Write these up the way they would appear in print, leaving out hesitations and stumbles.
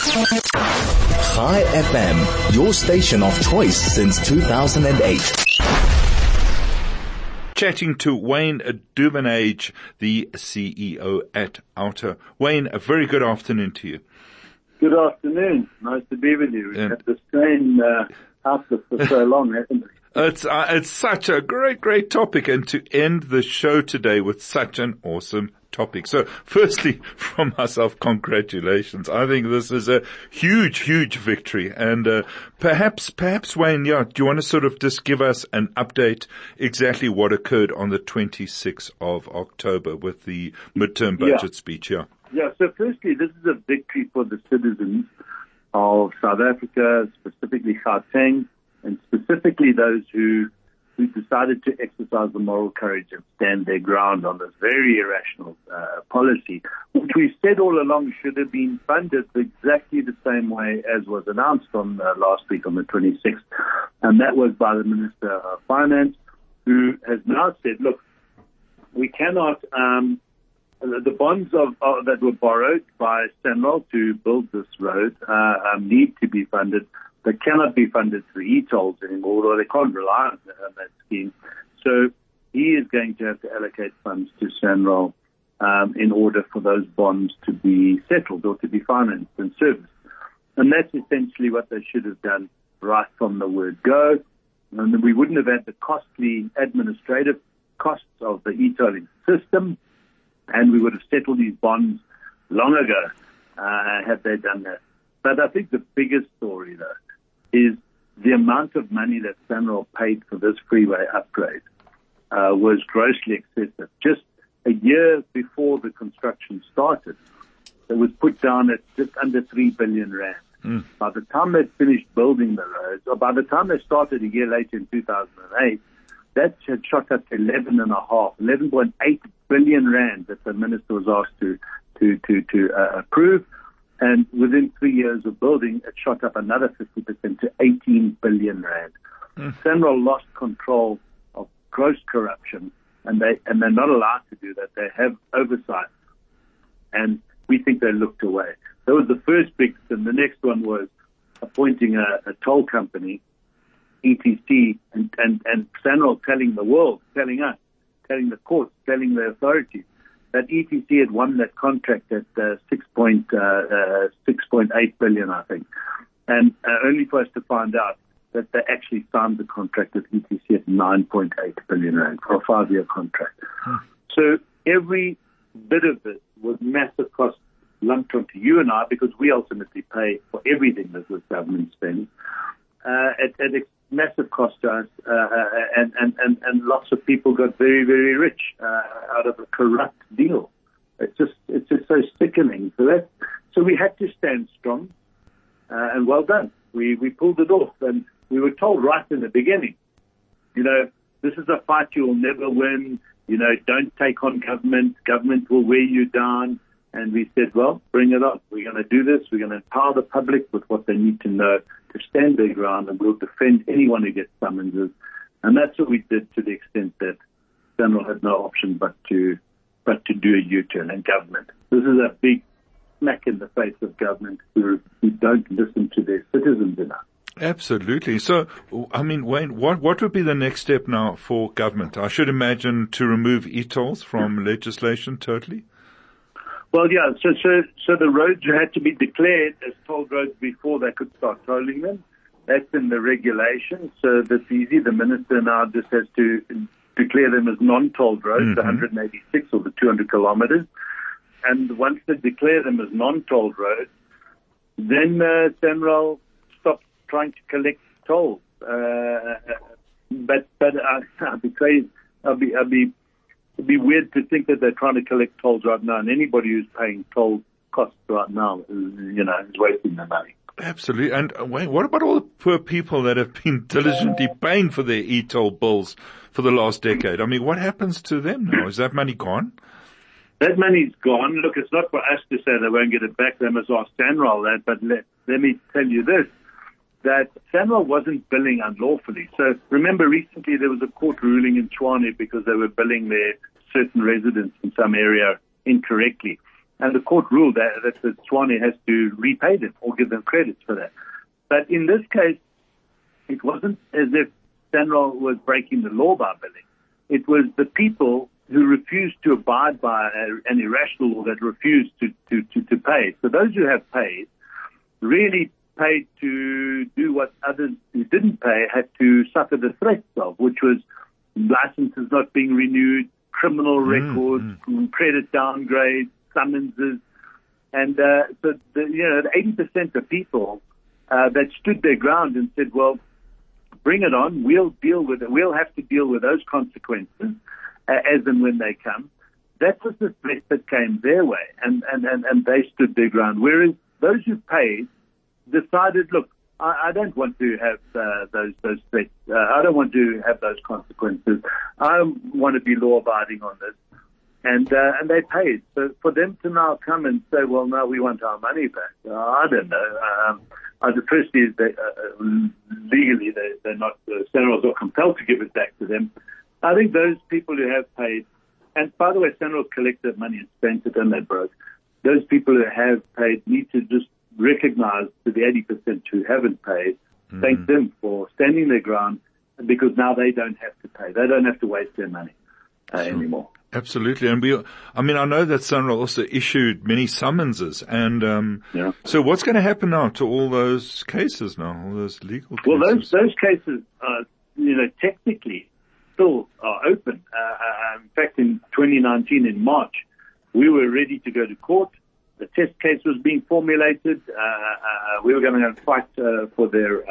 Chai FM, your station of choice since 2008. Chatting to Wayne Duvenage, the CEO at Outer. Wayne, a very good afternoon to you. Good afternoon. Nice to be with you. We've had the same outlook for so long, haven't we? It's such a great topic, and to end the show today with such an awesome topic. So firstly, from myself, congratulations. I think this is a huge victory. And perhaps Wayne, do you want to sort of just give us an update exactly what occurred on the 26th of October with the midterm budget speech? Yeah, so firstly, this is a victory for the citizens of South Africa, specifically Gauteng, and specifically those who decided to exercise the moral courage and stand their ground on this very irrational policy, which we said all along should have been funded exactly the same way as was announced on last week on the 26th. And that was by the Minister of Finance, who has now said, look, we cannot, the bonds that were borrowed by SANRAL to build this road need to be funded. They cannot be funded through e-tolls anymore, or they can't rely on that scheme. So he is going to have to allocate funds to SANRAL in order for those bonds to be settled or to be financed and serviced. And that's essentially what they should have done right from the word go. And then we wouldn't have had the costly administrative costs of the e-tolling system, and we would have settled these bonds long ago had they done that. But I think the biggest story, though, is the amount of money that SANRAL paid for this freeway upgrade was grossly excessive. Just a year before the construction started, it was put down at just under 3 billion rand. By the time they finished building the roads, or by the time they started a year later in 2008, that had shot up to 11.8 billion rand that the minister was asked to approve. And within 3 years of building, it shot up another 50% to 18 billion rand. SANRAL lost control of gross corruption, and they're not allowed to do that. They have oversight, and we think they looked away. That was the first big thing. The next one was appointing a toll company, ETC, and SANRAL telling the world, telling us, telling the courts, telling the authorities, that ETC had won that contract at 6.8 billion, I think, and only for us to find out that they actually signed the contract with ETC at 9.8 billion rand for a 5-year contract. So every bit of this was massive cost lumped onto you and I, because we ultimately pay for everything that this government spends at massive cost to us, and lots of people got very rich out of a corrupt deal. It's just so sickening. So we had to stand strong, and well done. We pulled it off, and we were told right in the beginning, this is a fight you will never win. Don't take on government. Government will wear you down. And we said, well, bring it on. We're going to do this. We're going to empower the public with what they need to know to stand their ground, and we'll defend anyone who gets summonses. And that's what we did, to the extent that SANRAL had no option but to do a U-turn in government. This is a big smack in the face of government who don't listen to their citizens enough. Absolutely. So, I mean, Wayne, what would be the next step now for government? I should imagine to remove e-tolls from legislation totally? Well, yeah, so the roads had to be declared as toll roads before they could start tolling them. That's in the regulation, so that's easy. The minister now just has to declare them as non-tolled roads, the 186 or the 200 kilometers. And once they declare them as non-tolled roads, then SANRAL stops trying to collect tolls. But I'd be crazy. It'd be weird to think that they're trying to collect tolls right now, and anybody who's paying toll costs right now is wasting their money. Absolutely. And Wayne, what about all the poor people that have been diligently paying for their e-toll bills for the last decade? I mean, what happens to them now? Is that money gone? That money's gone. Look, it's not for us to say they won't get it back. They must ask SANRAL that. But let me tell you this, that SANRAL wasn't billing unlawfully. So remember, recently there was a court ruling in Tshwane because they were billing their certain residents in some area incorrectly. And the court ruled that the Tshwane has to repay them or give them credits for that. But in this case, it wasn't as if SANRAL was breaking the law by billing. It was the people who refused to abide by an irrational law that refused to pay. So those who have paid really paid to do what others who didn't pay had to suffer the threats of, which was licenses not being renewed, criminal records, credit downgrades, summonses. And so the 80% of people that stood their ground and said, well, bring it on, we'll deal with it, we'll have to deal with those consequences as and when they come. That was the threat that came their way, and they stood their ground. Whereas those who paid decided, look, I don't want to have those threats. I don't want to have those consequences. I want to be law-abiding on this. And they paid. So for them to now come and say, well, no, we want our money back, I don't know. The first is legally they're not, SANRAL's not compelled to give it back to them. I think those people who have paid, and by the way, SANRAL collected money and spent it and they broke. Those people who have paid need to just recognize to the 80% who haven't paid, thank them for standing their ground, because now they don't have to pay. They don't have to waste their money anymore. Absolutely. And I know that SANRAL also issued many summonses. And so what's going to happen now to all those cases now, all those legal cases? Well, those cases, technically still are open. In fact, in 2019, in March, we were ready to go to court. The test case was being formulated. We were going to fight for their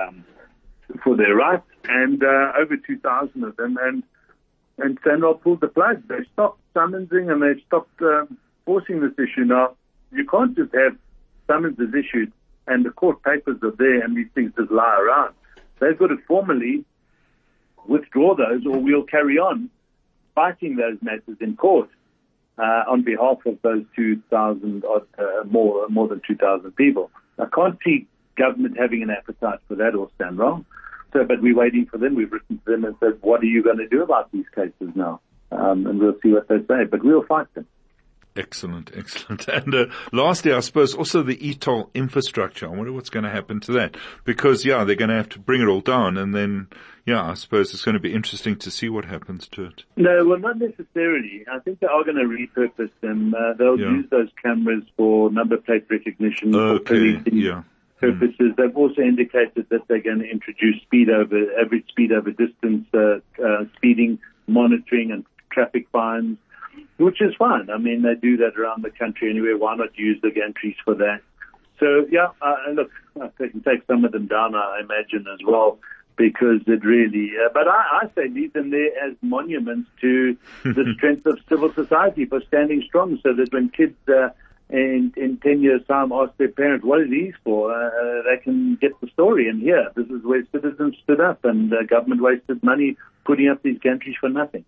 rights, and over 2,000 of them. And SANRAL pulled the plug. They stopped summonsing and they stopped forcing this issue. Now, you can't just have summonses issued and the court papers are there and these things just lie around. They've got to formally withdraw those, or we'll carry on fighting those matters in court on behalf of those 2,000 more than 2,000 people. I can't see government having an appetite for that, or SANRAL. But we're waiting for them. We've written to them and said, what are you going to do about these cases now? And we'll see what they say. But we'll fight them. Excellent. And lastly, I suppose also the e-toll infrastructure. I wonder what's going to happen to that. Because, they're going to have to bring it all down. And then, I suppose it's going to be interesting to see what happens to it. No, well, not necessarily. I think they are going to repurpose them. They'll use those cameras for number plate recognition. For policing purposes. They've also indicated that they're going to introduce average speed over distance, speeding, monitoring and traffic fines, which is fine. I mean, they do that around the country anyway. Why not use the gantries for that? So, look, they can take some of them down, I imagine, as well, because it really, but I say leave them there as monuments to the strength of civil society for standing strong, so that when kids, in 10 years' time ask their parents, what are these for? They can get the story and hear this is where citizens stood up and government wasted money putting up these gantries for nothing.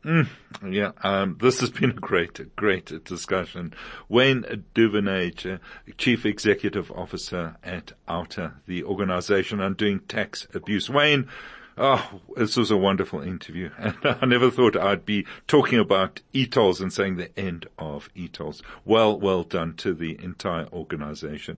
This has been a great discussion. Wayne Duvenage, Chief Executive Officer at OUTA, the organization undoing tax abuse. Wayne, this was a wonderful interview. And I never thought I'd be talking about e-tolls and saying the end of e-tolls. Well done to the entire organization.